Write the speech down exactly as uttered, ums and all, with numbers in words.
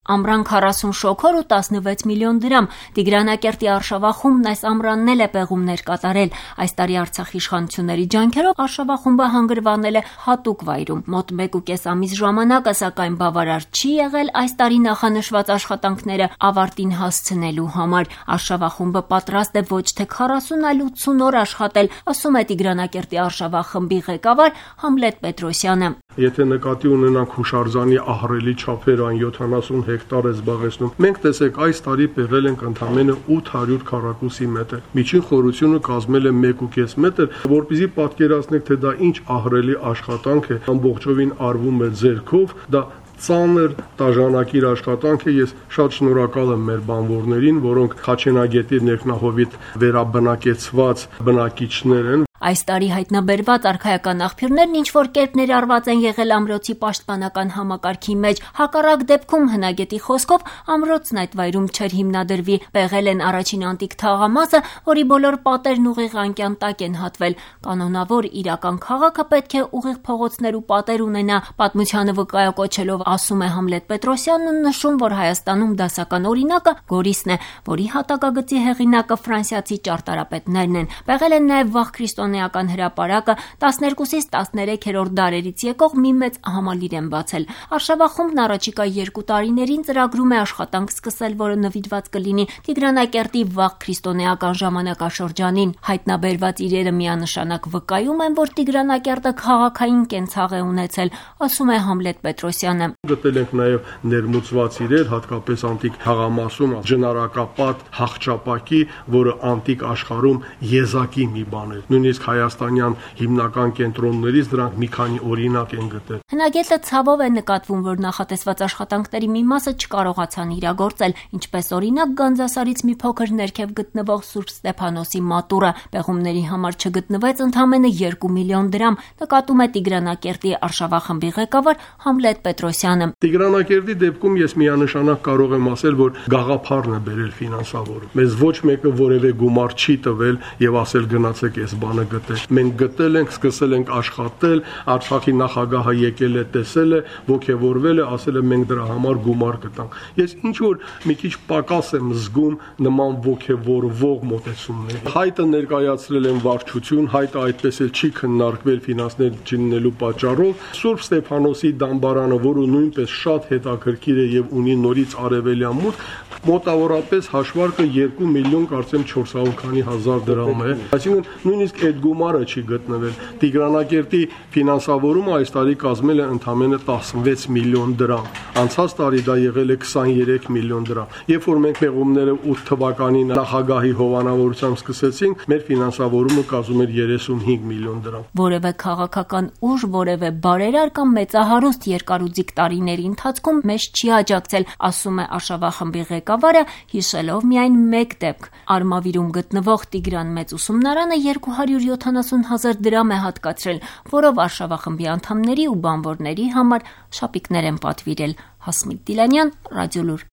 ամռան քառասուն շոգոր ու տասնվեց միլիոն դրամ։ Տիգրանակերտի Արշավախումբն այս ամռանն էլ է պեղումներ կատարել։ Այս տարի Արցախի իշխանությունների ջանքերով Արշավախումբը հանգրվանել է հատուկ վայրում։ Մոտ մեկ ու կես ամիս ժամանակը, սակայն բավարար չի եղել այս տարի նախանշված աշխատանքները ավարտին հասցնելու համար։ Արշավախումբը պատրաստ է ոչ թե քառասուն, այլ ութսուն օր աշխատել, ասում է Տիգրանակերտի Արշավախմբի ղեկավար Համլետ Պետրոսյանը։ Եթե նկատի ունենանք հուշարձանի ահռելի չափերը, այն յոթանասուն հեկտար է զբաղեցնում, մենք տեսեք այս տարի պեղել ենք ընդամենը ութ հարյուր քառակուսի մետր։ Միջին խորությունը կազմել է մեկ ու կես մետր, որպեսզի պատկերացնեք, թե դա ինչ ահռելի աշխատանք է, ամբողջովին արվում է ձեռքով, դա ծանր տաժանակիր աշխատանք է։ Ես շատ շնորհակալ եմ մեր բանվորներին, որոնք Խաչենագետի ներքնահովիտ վերաբնակեցված բնակիչներ են։ Այս տարի հայտնաբերված արքայական աղբյուրներն ինչ-որ կերպ ներառված են եղել ամրոցի պաշտպանական համակարգի մեջ։ Հակառակ դեպքում, Հնագետի խոսքով, ամրոցն այդ վայրում չէր հիմնադրվի։ Պեղել են առաջին անտիկ թաղամասը, որի բոլոր պատերն ուղիղ անկյան տակ են հատվել։ Կանոնավոր իրական քաղաքը պետք է ուղիղ փողոցներ ու պատեր ունենա, պատմությանը վկայակոչելով ասում է Համլետ Պետրոսյանն ու նշում, որ Հայաստանում դասական օրինակը Գորիսն է, որի հատակագծի հեղինակը ֆրանսիացի ճարտարապետներն են։ Պեղել են նաև վաղ քրիստոնեական հրապարակը, տասներկուսից տասներեքերորդ դարերից եկող մի մեծ համալիր են բացել։ Արշավախումբն առաջիկա երկու տարիներին ծրագրում է աշխատանք սկսել, որը նվիրված կլինի Տիգրանակերտի վաղ քրիստոնեական ժամանակաշրջանին։ Հայտնաբերված իրերը միանշանակ վկայում են, որ Տիգրանակերտը քաղաքային կենցաղ է ունեցել, ասում է Համլետ Պետրոսյանը։ Գտել ենք նաև ներմուծված իրեր, հատկապես անտիկ թաղամասում ջնարակապատ հաղճապակի, որը անտիկ աշխարհում եզակի մի բան է։ Նույնիսկ հայաստանյան հիմնական կենտրոններից դրանք մի քանի օրինակ են գտել։ Հնագետը ցավով է նկատվում, որ նախատեսված աշխատանքների մի մասը չկարողացան իրագործել, ինչպես օրինակ Գանձասարից մի փոքր ներքև գտնվող Սուրբ Ստեփանոսի մատուռը։ Պեղումների համար չգտնվեց ընդամենը երկու միլիոն դրամ, նկատում է Տիգրանակերտի Արշավախմբի ղեկավար Համլետ Պետրոսյանը։ Տիգրանակերտի դեպքում ես միանշանակ կարող եմ ասել, որ գաղափարն է բերել ֆինանսավորում։ Մեզ ոչ մեկը որևէ գումար չի տվել եւ ասել գնացեք այս բանը գտել։ Մենք գտել ենք, սկսել ենք աշխատել, Արցախի նախագահը եկել է, տեսել է, ողջևորվել է, ասել է մենք դրա համար գումար կտանք։ Ես ինչ որ մի քիչ պակաս եմ զգում նման ողջևորվող մոտեցումների։ Հայտը ներկայացրել են վարչություն, հայտը այդպես էլ չի քննարկվել ֆինանսներ չլինելու պատճառով։ Սուրբ Ստեփանոսի դամբարանը, որը նույնպես շատ հետաքրքիր է եւ ունի նորից արևելյան մուտք, մոտավորապես հաշվարկը երկու միլիոն կարծեմ չորս հարյուր քանի հազար դրամ է։ Այսինքն նույնիսկ այդ գումարը չի գտնվել։ Տիգրանակերտի ֆինանսավորումը այս տարի կազմել է ընդամենը տասնվեց միլիոն դրամ։ Անցած տարի դա եղել է քսաներեք միլիոն դրամ։ Երբ որ մենք պեղումները ութ թվականի նախագահի հովանավորությամբ սկսեցինք, մեր ֆինանսավորումը կազմում էր երեսունհինգ միլիոն դրամ։ Որևէ քաղաքական ուժ, որևէ բարերար կամ մեծահարուստ երկարուձիգ տարիների ընթացքում մեզ չի աջակցել, ասում է Արշավախմբի ղեկավարը, հիշելով միայն մեկ դեպք։ Արմավիրում գտնվող Տիգրան մեծ ուսումնարանը երկու հարյուր յոթանասուն հազար դրամ է հատկացրել, որով Արշավախմբի անդամների ու բանվորների համար շապիկներ են պատվիրել։ Հասմիկ Դիլանյան, Ռադիոլուր։